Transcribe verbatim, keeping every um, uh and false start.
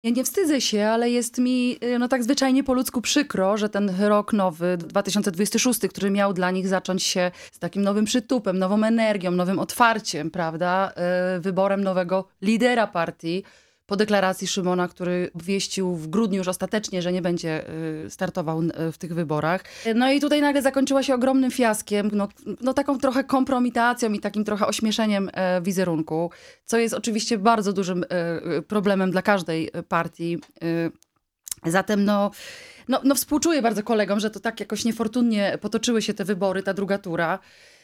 Ja nie wstydzę się, ale jest mi y, no tak zwyczajnie po ludzku przykro, że ten rok nowy, dwa tysiące dwudziesty szósty, który miał dla nich zacząć się z takim nowym przytupem, nową energią, nowym otwarciem, prawda, y, wyborem nowego lidera partii, po deklaracji Szymona, który obwieścił w grudniu już ostatecznie, że nie będzie y, startował y, w tych wyborach. No i tutaj nagle zakończyła się ogromnym fiaskiem, no, no taką trochę kompromitacją i takim trochę ośmieszeniem e, wizerunku, co jest oczywiście bardzo dużym e, problemem dla każdej partii. E, zatem no, no, no współczuję bardzo kolegom, że to tak jakoś niefortunnie potoczyły się te wybory, ta druga tura.